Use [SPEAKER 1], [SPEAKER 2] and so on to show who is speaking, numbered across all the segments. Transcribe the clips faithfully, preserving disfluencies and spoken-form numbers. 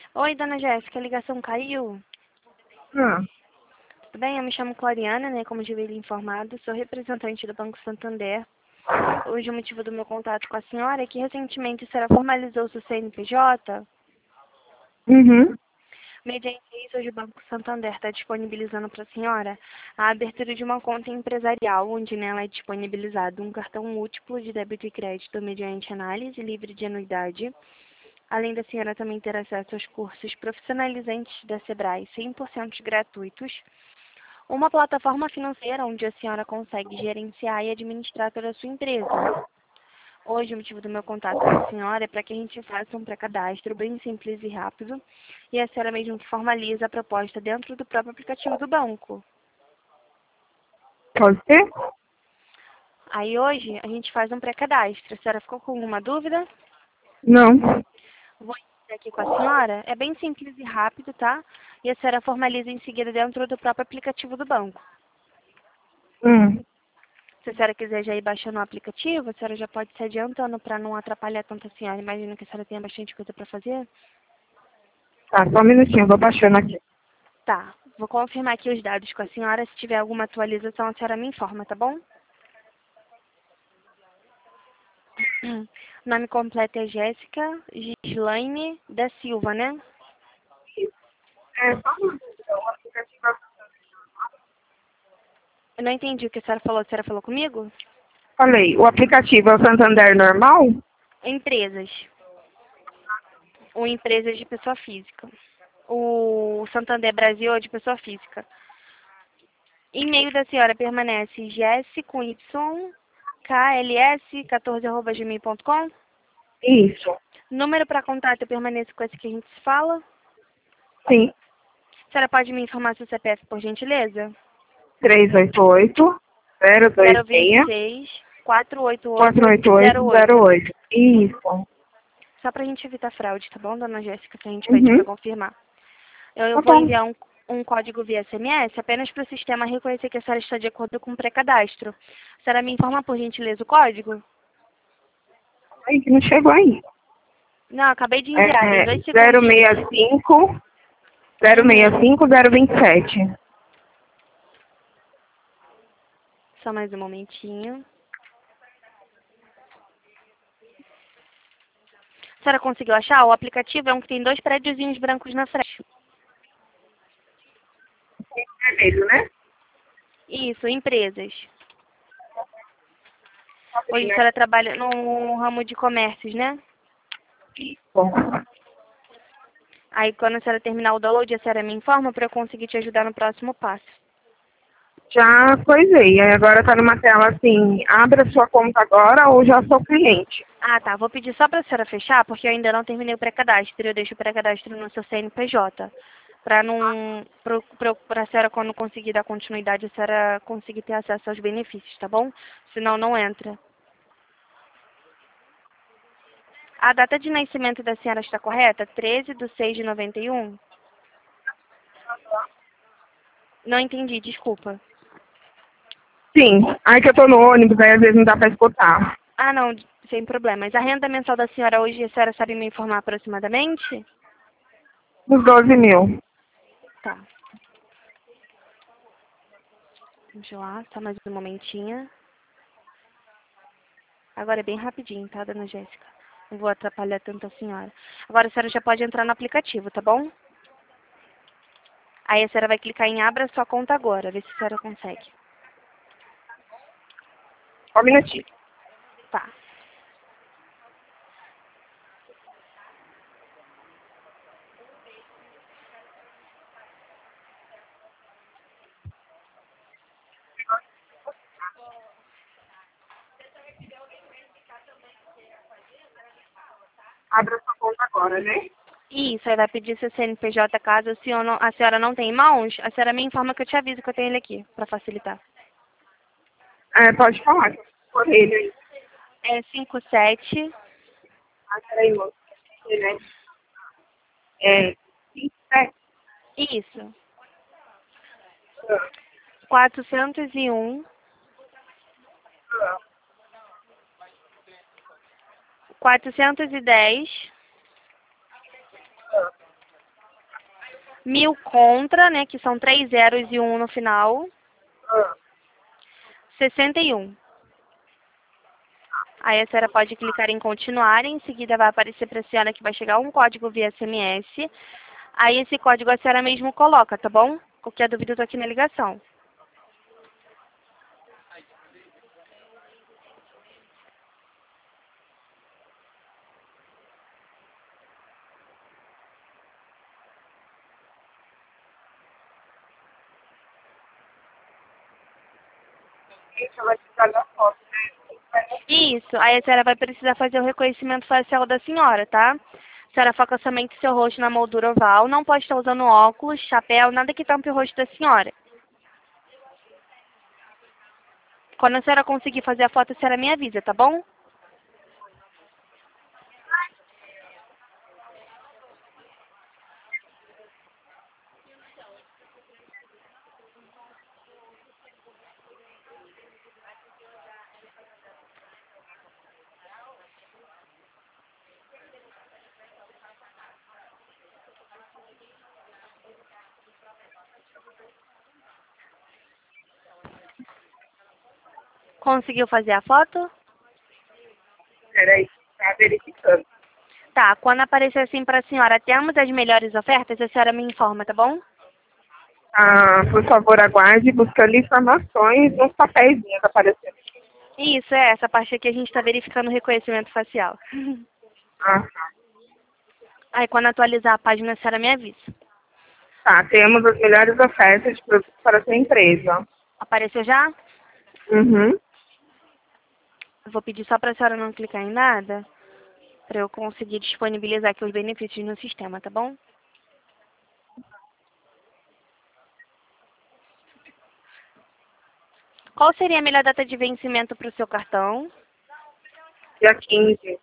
[SPEAKER 1] Oi, dona Jéssica, a ligação caiu.
[SPEAKER 2] Ah,
[SPEAKER 1] Tudo bem? Eu me chamo Clariana, né? Como já havia lhe informado, sou representante do Banco Santander. Hoje o motivo do meu contato com a senhora é que recentemente a senhora formalizou seu C N P J.
[SPEAKER 2] uhum.
[SPEAKER 1] Mediante isso, hoje o Banco Santander está disponibilizando para a senhora a abertura de uma conta empresarial, onde nela é disponibilizado um cartão múltiplo de débito e crédito mediante análise livre de anuidade. Além da senhora também ter acesso aos cursos profissionalizantes da Sebrae cem por cento gratuitos, uma plataforma financeira onde a senhora consegue gerenciar e administrar toda a sua empresa. Hoje, o motivo do meu contato com a senhora é para que a gente faça um pré-cadastro bem simples e rápido, e a senhora mesmo que formaliza a proposta dentro do próprio aplicativo do banco.
[SPEAKER 2] Pode ser?
[SPEAKER 1] Aí hoje a gente faz um pré-cadastro. A senhora ficou com alguma dúvida?
[SPEAKER 2] Não.
[SPEAKER 1] Vou iniciar aqui com a senhora. É bem simples e rápido, tá? E a senhora formaliza em seguida dentro do próprio aplicativo do banco.
[SPEAKER 2] Hum.
[SPEAKER 1] Se a senhora quiser já ir baixando o aplicativo, a senhora já pode se adiantando para não atrapalhar tanto a senhora. Imagino que a senhora tenha bastante coisa para fazer.
[SPEAKER 2] Tá, só um minutinho, vou baixando aqui.
[SPEAKER 1] Tá, vou confirmar aqui os dados com a senhora. Se tiver alguma atualização, a senhora me informa, tá bom? O nome completo é Jéssica Gislaine da Silva, né?
[SPEAKER 2] É, só uma dúvida, o aplicativo...
[SPEAKER 1] Eu não entendi o que a senhora falou. A senhora falou comigo?
[SPEAKER 2] Falei, o aplicativo é o Santander normal?
[SPEAKER 1] Empresas. Ou empresas de pessoa física. O Santander Brasil é de pessoa física. E-mail da senhora permanece jess com y, kls quatorze arroba gmail ponto com.
[SPEAKER 2] Isso.
[SPEAKER 1] Número para contato permanece com esse que a gente se fala.
[SPEAKER 2] Sim.
[SPEAKER 1] A senhora pode me informar seu C P F, por gentileza?
[SPEAKER 2] três oito oito, zero dois
[SPEAKER 1] zero vinte e
[SPEAKER 2] seis,
[SPEAKER 1] seis, quatro oito oito,
[SPEAKER 2] quatro oito oito,
[SPEAKER 1] zero
[SPEAKER 2] zero
[SPEAKER 1] oito.
[SPEAKER 2] oito. Isso.
[SPEAKER 1] Só pra gente evitar fraude, tá bom, dona Jéssica, que a gente pede pra
[SPEAKER 2] Uhum.
[SPEAKER 1] confirmar. Eu, eu
[SPEAKER 2] Tá
[SPEAKER 1] vou
[SPEAKER 2] bom.
[SPEAKER 1] enviar um, um código via S M S apenas para o sistema reconhecer que a senhora está de acordo com o pré-cadastro. A senhora me informa, por gentileza, o código?
[SPEAKER 2] Aí que não chegou aí.
[SPEAKER 1] Não, acabei de enviar, tem
[SPEAKER 2] É
[SPEAKER 1] dois
[SPEAKER 2] zero
[SPEAKER 1] segundinhos.
[SPEAKER 2] seis cinco, zero seis
[SPEAKER 1] Uhum.
[SPEAKER 2] cinco, zero vinte e sete.
[SPEAKER 1] Só mais um momentinho. A senhora conseguiu achar? O aplicativo é um que tem dois prédiozinhos brancos na frente.
[SPEAKER 2] Vermelho, né?
[SPEAKER 1] Isso, empresas. Hoje a
[SPEAKER 2] Abrindo
[SPEAKER 1] senhora trabalha no ramo de comércios, né?
[SPEAKER 2] aqui. Bom.
[SPEAKER 1] Aí quando a senhora terminar o download, a senhora me informa para eu conseguir te ajudar no próximo passo.
[SPEAKER 2] Já coisei. Aí agora tá numa tela assim, abra sua conta agora ou já sou cliente.
[SPEAKER 1] Ah, tá. Vou pedir só para a senhora fechar, porque eu ainda não terminei o pré-cadastro. Eu deixo o pré-cadastro no seu C N P J. Para não, para a senhora, quando conseguir dar continuidade, a senhora conseguir ter acesso aos benefícios, tá bom? Senão não entra. A data de nascimento da senhora está correta? treze de seis de noventa e um? Não entendi, desculpa.
[SPEAKER 2] Sim. Aí que eu tô no ônibus, aí às vezes não dá pra escutar.
[SPEAKER 1] Ah, não, sem problemas. A renda mensal da senhora hoje, a senhora sabe me informar aproximadamente?
[SPEAKER 2] Uns doze mil.
[SPEAKER 1] Tá. Vamos lá, só mais um momentinho. Agora é bem rapidinho, tá, dona Jéssica? Não vou atrapalhar tanto a senhora. Agora a senhora já pode entrar no aplicativo, tá bom? Aí a senhora vai clicar em Abra sua conta agora, ver se a senhora consegue.
[SPEAKER 2] Só um minutinho.
[SPEAKER 1] Tá.
[SPEAKER 2] Abra sua conta agora, né?
[SPEAKER 1] Isso, aí vai pedir seu C N P J caso a senhora, não, a senhora não tenha em mãos. A senhora me informa que eu te aviso que eu tenho ele aqui, pra facilitar.
[SPEAKER 2] É, pode falar. Por ele aí.
[SPEAKER 1] É cinco sete.
[SPEAKER 2] Ah, peraí, moço. Ele é... É... cinco, sete.
[SPEAKER 1] Isso. quatrocentos e um. quatrocentos e dez. Mil contra, né, que são três zeros e um no final,
[SPEAKER 2] Ah,
[SPEAKER 1] sessenta e um. Aí a senhora pode clicar em continuar, em seguida vai aparecer para a senhora que vai chegar um código via S M S. Aí esse código a senhora mesmo coloca, tá bom? Qualquer dúvida eu tô aqui na ligação.
[SPEAKER 2] isso vai ficar na foto, né?
[SPEAKER 1] Isso, aí a senhora vai precisar fazer o reconhecimento facial da senhora, tá? A senhora foca somente seu rosto na moldura oval, não pode estar usando óculos, chapéu, nada que tampe o rosto da senhora. Quando a senhora conseguir fazer a foto, a senhora me avisa, tá bom? Conseguiu fazer a foto?
[SPEAKER 2] Peraí, tá verificando.
[SPEAKER 1] Tá, quando aparecer assim pra senhora, temos as melhores ofertas, a senhora me informa, tá bom?
[SPEAKER 2] Ah, por favor, aguarde buscando informações nos papéis aparecendo.
[SPEAKER 1] Isso, é essa parte aqui a gente tá verificando o reconhecimento facial.
[SPEAKER 2] Ah, tá.
[SPEAKER 1] Aí quando atualizar a página, a senhora me avisa.
[SPEAKER 2] Tá, temos as melhores ofertas de produtos para a sua empresa.
[SPEAKER 1] Apareceu já?
[SPEAKER 2] Uhum.
[SPEAKER 1] Eu vou pedir só pra senhora não clicar em nada, pra eu conseguir disponibilizar aqui os benefícios no sistema, tá bom? Qual seria a melhor data de vencimento para o seu cartão?
[SPEAKER 2] Dia quinze.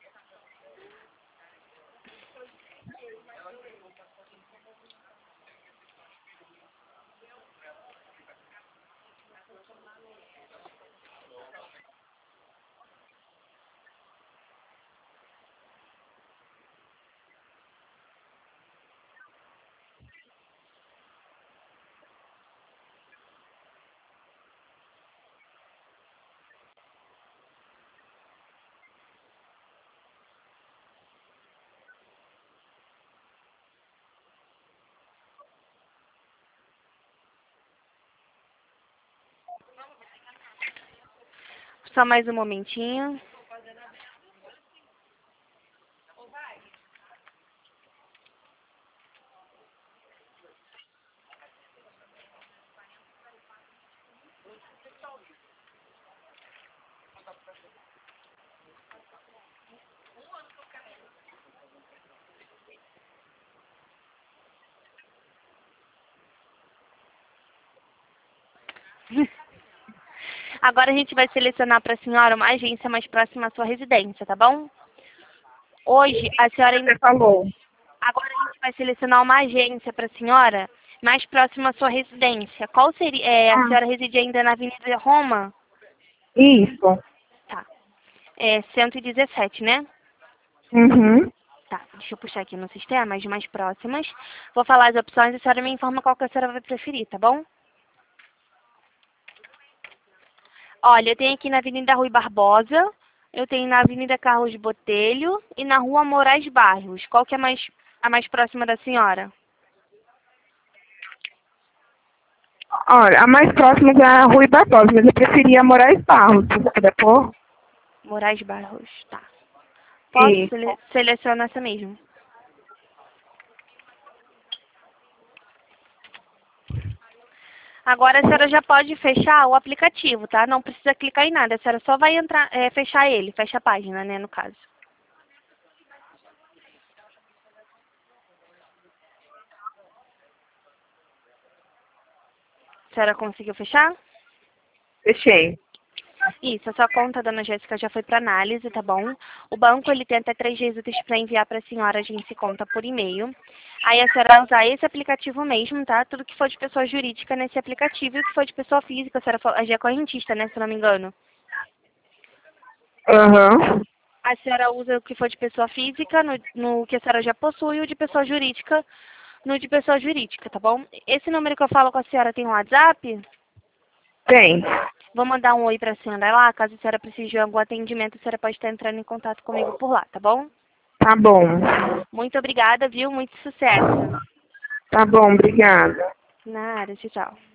[SPEAKER 1] Só mais um momentinho. Agora a gente vai selecionar para a senhora uma agência mais próxima à sua residência, tá bom? Hoje, a senhora...
[SPEAKER 2] Você falou.
[SPEAKER 1] Agora a gente vai selecionar uma agência para a senhora mais próxima à sua residência. Qual seria... É, a
[SPEAKER 2] Ah,
[SPEAKER 1] senhora reside ainda na Avenida Roma?
[SPEAKER 2] isso.
[SPEAKER 1] Tá. É cento e dezessete, né?
[SPEAKER 2] Uhum.
[SPEAKER 1] Tá, deixa eu puxar aqui no sistema, as mais próximas. Vou falar as opções e a senhora me informa qual que a senhora vai preferir, tá bom? Olha, eu tenho aqui na Avenida Rui Barbosa, eu tenho na Avenida Carlos Botelho e na Rua Moraes Barros. Qual que é mais, a mais próxima da senhora?
[SPEAKER 2] Olha, a mais próxima é a Rui Barbosa, mas eu preferia Moraes Barros, se você puder pôr.
[SPEAKER 1] Moraes Barros, tá. Posso
[SPEAKER 2] Isso.
[SPEAKER 1] sele selecionar essa mesmo. Agora a senhora já pode fechar o aplicativo, tá? Não precisa clicar em nada, a senhora só vai entrar, é, fechar ele, fecha a página, né, no caso. A senhora conseguiu fechar?
[SPEAKER 2] Fechei.
[SPEAKER 1] Isso, a sua conta, dona Jéssica, já foi para análise, tá bom? O banco, ele tem até três dias úteis para enviar para a senhora a agência e conta por e-mail. Aí a senhora vai usar esse aplicativo mesmo, tá? Tudo que for de pessoa jurídica nesse aplicativo e o que for de pessoa física, a senhora fa- é correntista, né, se eu não me engano.
[SPEAKER 2] Aham.
[SPEAKER 1] A senhora usa o que for de pessoa física, no, no que a senhora já possui, e o de pessoa jurídica no de pessoa jurídica, tá bom? Esse número que eu falo com a senhora tem um WhatsApp?
[SPEAKER 2] Tem.
[SPEAKER 1] Vou mandar um oi pra senhora lá, caso a senhora precise de algum atendimento, a senhora pode estar entrando em contato comigo por lá, tá bom?
[SPEAKER 2] Tá bom.
[SPEAKER 1] Muito obrigada, viu? Muito sucesso.
[SPEAKER 2] Tá bom, obrigada.
[SPEAKER 1] Nada, tchau, tchau.